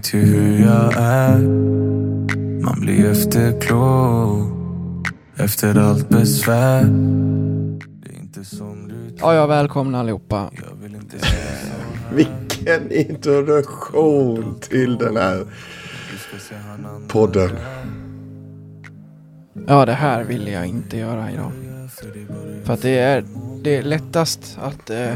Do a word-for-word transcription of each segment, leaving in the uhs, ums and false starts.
vet ju hur jag är. Man blir efterklok efter allt besvär. Det är inte som du... Ja, ja, välkomna allihopa. Jag vill inte Vilken introduktion till den här podden. Ja, det här vill jag inte göra idag. För att det är, det är lättast att... Eh,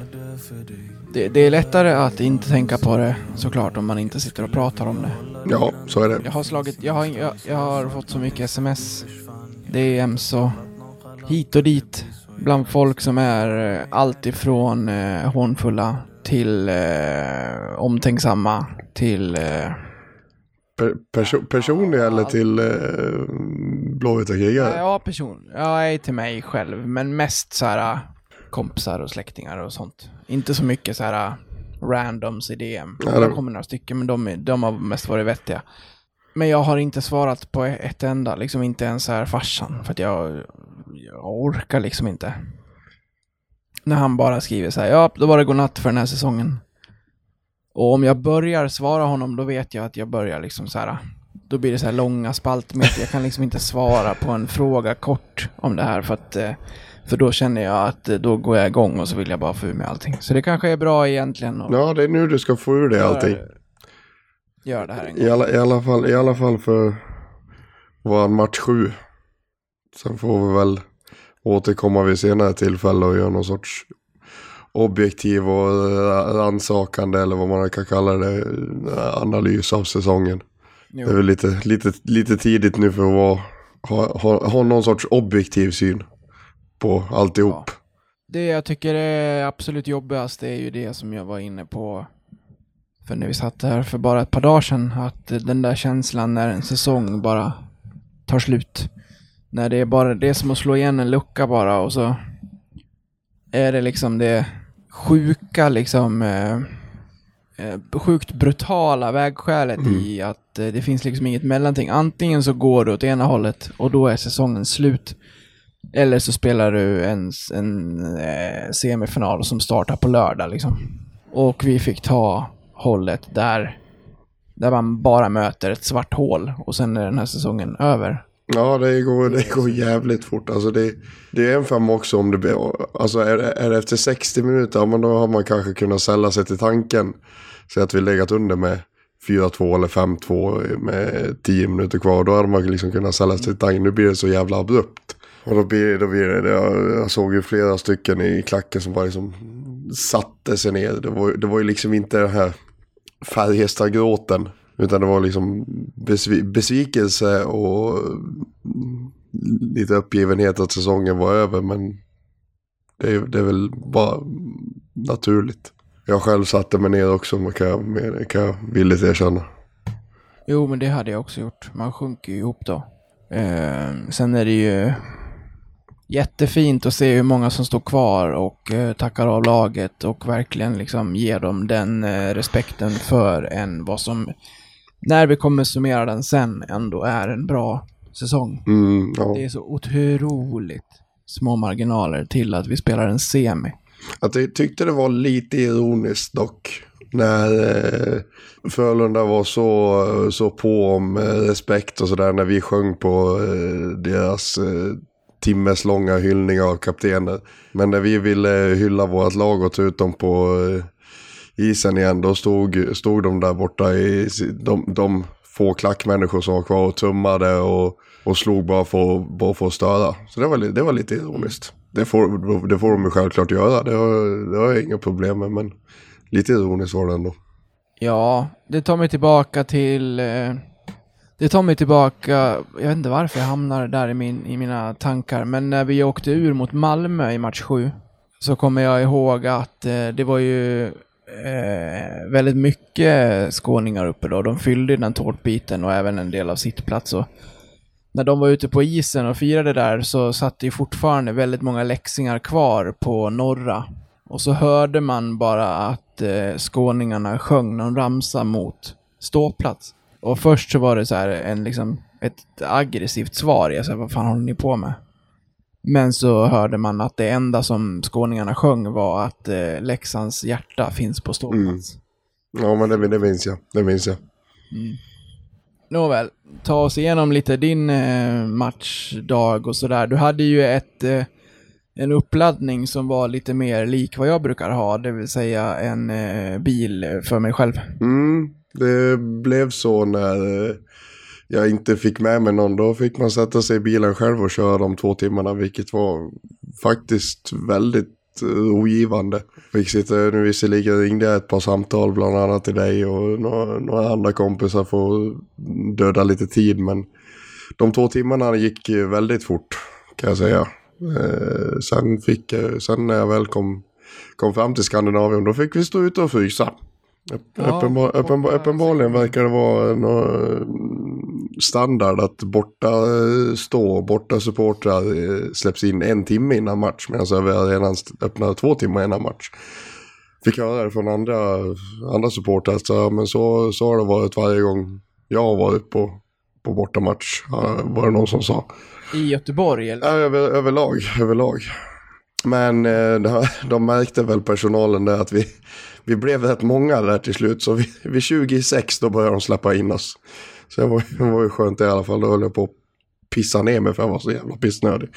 det, det är lättare att inte tänka på det, såklart, om man inte sitter och pratar om det. Ja, så är det. Jag har slagit... Jag har, jag, jag har fått så mycket sms, D M's och hit och dit. Bland folk som är eh, allt ifrån eh, hånfulla till eh, omtänksamma till... Eh, Per, perso- personlig eller till eh, blåvita krigare? Ja, person. Ja, till mig själv. Men mest så här kompisar och släktingar och sånt. Inte så mycket så här randoms i D M. Ja, det kommer några stycken, men de, de har mest varit vettiga. Men jag har inte svarat på ett enda. Liksom inte ens så här farsan. För att jag, jag orkar liksom inte. När han bara skriver så här: ja, då var det godnatt för den här säsongen. Och om jag börjar svara honom, då vet jag att jag börjar liksom så här. Då blir det så här långa spaltmeter. Jag kan liksom inte svara på en fråga kort om det här. För att för då känner jag att då går jag igång och så vill jag bara få ur mig allting. Så det kanske är bra egentligen. Och ja, det är nu du ska få ur dig allting. Gör det här en gång. I alla, i alla, fall, i alla fall för vår match sju. Sen får vi väl återkomma vid senare tillfälle och göra någon sorts objektiv och rannsakande, eller vad man kan kalla det, analys av säsongen. Jo. Det är väl lite, lite, lite tidigt nu för att vara, ha, ha, ha någon sorts objektiv syn på alltihop. Ja. Det jag tycker är absolut jobbigast är ju det som jag var inne på för när vi satt här för bara ett par dagar sedan, att den där känslan när en säsong bara tar slut. När det är bara det är som att slå igen en lucka bara, och så är det liksom det sjuka liksom eh, sjukt brutala vägskälet mm. i att eh, det finns liksom inget mellanting. Antingen så går du åt ena hållet och då är säsongen slut, eller så spelar du en, en eh, semifinal som startar på lördag liksom. Och vi fick ta hållet där där man bara möter ett svart hål och sen är den här säsongen över. Ja, det går, det går jävligt fort. Alltså det, det är en fem också om det blir, alltså är, är det efter sextio minuter, men då har man kanske kunnat sälja sig till tanken. Så att vi legat under med fyra två eller fem två med tio minuter kvar. Då hade man liksom kunnat sälja sig till tanken. Nu blir det så jävla abrupt. Och då blir, då blir det, jag, jag såg ju flera stycken i klacken som bara liksom satte sig ner. Det var, det var ju liksom inte den här Färjestad-gråten. Utan det var liksom besv- besvikelse och lite uppgivenhet att säsongen var över. Men det är, det är väl bara naturligt. Jag själv satte mig ner också, kan jag, kan jag villigt erkänna. Jo, men det hade jag också gjort. Man sjunker ju ihop då. Eh, sen är det ju jättefint att se hur många som står kvar och eh, tackar av laget och verkligen liksom ger dem den eh, respekten för en vad som, när vi kommer summera den sen, ändå är en bra säsong. Mm, ja. Det är så otroligt små marginaler till att vi spelar en semi. Att jag tyckte det var lite ironiskt dock när eh, Frölunda var så, så på om eh, respekt och sådär när vi sjöng på eh, deras eh, timmes långa hyllningar av kaptener. Men när vi ville hylla vårt lag och ta ut dem på eh, isen igen, då stod, stod de där borta i de, de få klackmänniskor som var kvar och tummade och, och slog bara för, bara för att störa. Så det var, det var lite ironiskt. Det får, det får de ju självklart göra. Det har, det har jag inga problem med, men lite ironiskt var det ändå. Ja, det tar mig tillbaka till... Eh, det tar mig tillbaka... Jag vet inte varför jag hamnar där i, min, i mina tankar. Men när vi åkte ur mot Malmö i match sju, så kommer jag ihåg att eh, det var ju eh, väldigt mycket skåningar uppe då. De fyllde den tårtbiten och även en del av sittplats. Och när de var ute på isen och firade där, så satt det fortfarande väldigt många läxingar kvar på norra. Och så hörde man bara att eh, skåningarna sjöng någon ramsa mot ståplats. Och först så var det så här en, liksom, ett aggressivt svar. Jag sa, vad fan håller ni på med? Men så hörde man att det enda som skåningarna sjöng var att eh, Leksands hjärta finns på ståplats. Mm. Ja, men det, det minns jag. Det minns jag. Mm. Nåväl, ta oss igenom lite din eh, matchdag och sådär. Du hade ju ett, eh, en uppladdning som var lite mer lik vad jag brukar ha, det vill säga en eh, bil för mig själv. Mm, det blev så när eh, jag inte fick med mig någon. Då fick man sätta sig i bilen själv och köra de två timmarna, vilket var faktiskt väldigt ogivande. Fick sitta, nu visserligen ringde jag ett par samtal bland annat till dig och några, några andra kompisar för att döda lite tid, men de två timmarna gick väldigt fort kan jag säga. Eh, sen, fick, sen när jag väl kom, kom fram till Skandinavien, då fick vi stå ute och frysa. Ja, Uppenbar, uppenbar, uppenbarligen verkar det vara standard att borta stå, borta supportrar släpps in en timme innan match, medan vi redan öppnade två timmar innan match. Fick höra det från andra, andra supportrar, så, men så, så har det varit varje gång jag har varit på, på bortamatch, var det någon som sa. I Göteborg eller? Ja, över, överlag, överlag. Men eh, de märkte väl personalen där att vi, vi blev rätt många där till slut. Så vi, vid tjugosex då började de släppa in oss. Så det var, det var ju skönt i alla fall. Då höll jag på att pissa ner mig för jag var så jävla pissnödig.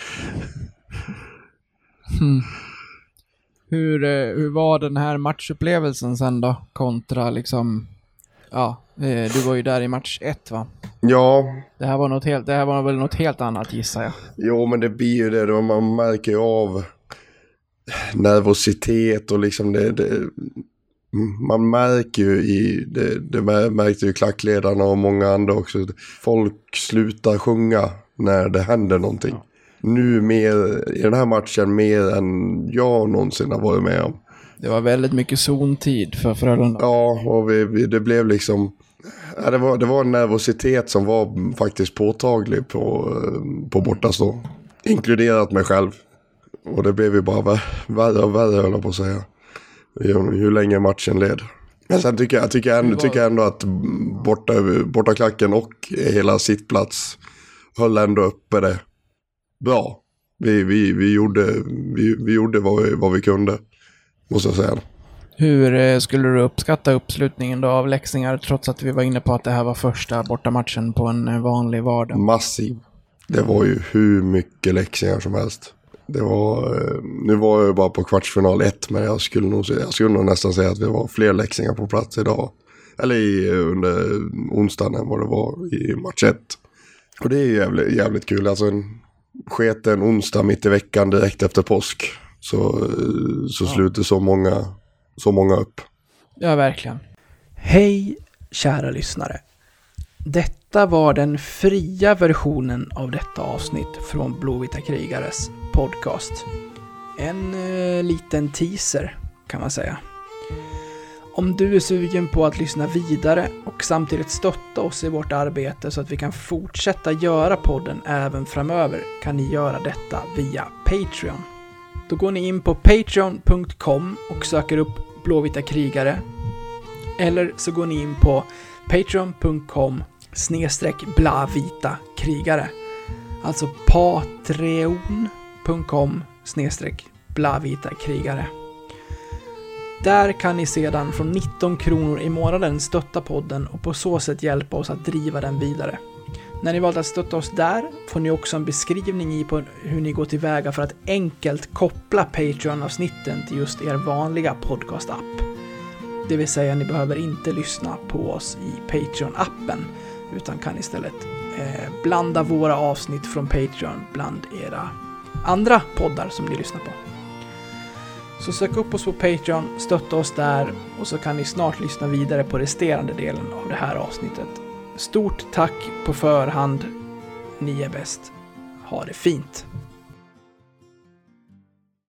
Hmm. Hur, hur var den här matchupplevelsen sen då? Kontra liksom... Ja, du var ju där i match ett va? Ja. Det här var, något helt, det här var väl något helt annat gissar jag. Jo, men det blir ju det då. Man märker ju av nervositet och liksom det, det man märker ju i det, det märkte ju klackledarna och många andra också. Folk slutar sjunga när det händer någonting. Ja. Nu mer i den här matchen mer än jag någonsin har varit med om. Det var väldigt mycket zontid för Frölunda. Ja, och vi, vi, det blev liksom ja, det, var, det var en nervositet som var faktiskt påtaglig på, på bortastå. Inkluderat mig själv. Och det blev ju bara värre och värre, höll jag på att säga. Hur, hur länge matchen led. Men sen tycker jag, tycker jag, ändå, tycker jag ändå att borta, bortaklacken och hela sittplats höll ändå uppe det bra. Vi, vi, vi gjorde, vi, vi gjorde vad, vi, vad vi kunde, måste jag säga. Hur skulle du uppskatta uppslutningen då av Leksingar, trots att vi var inne på att det här var första bortamatchen på en vanlig vardag? Massiv. Det var ju hur mycket Leksingar som helst. Det var, nu var jag bara på kvartsfinal ett, men jag skulle nog, jag skulle nog nästan säga att vi var fler Leksingar på plats idag. Eller i, under onsdagen än vad det var i match ett. Och det är jävligt, jävligt kul. Alltså en sketen onsdag mitt i veckan direkt efter påsk. Så, så ja. sluter så många, så många upp. Ja, verkligen. Hej, kära lyssnare. Detta var den fria versionen av detta avsnitt från Blåvita krigares podcast. En eh, liten teaser kan man säga. Om du är sugen på att lyssna vidare och samtidigt stötta oss i vårt arbete så att vi kan fortsätta göra podden även framöver, kan ni göra detta via Patreon. Då går ni in på patreon punkt com och söker upp Blåvita krigare. Eller så går ni in på patreon punkt com snedstreck blavita krigare. Alltså patreon punkt com snedstreck blavita krigare. Där kan ni sedan från nitton kronor i månaden stötta podden och på så sätt hjälpa oss att driva den vidare. När ni valt att stötta oss där får ni också en beskrivning i på hur ni går tillväga för att enkelt koppla Patreon-avsnitten till just er vanliga podcast-app. Det vill säga ni behöver inte lyssna på oss i Patreon-appen utan kan istället eh, blanda våra avsnitt från Patreon bland era andra poddar som ni lyssnar på. Så sök upp oss på Patreon, stötta oss där och så kan ni snart lyssna vidare på resterande delen av det här avsnittet. Stort tack på förhand. Ni är bäst. Ha det fint.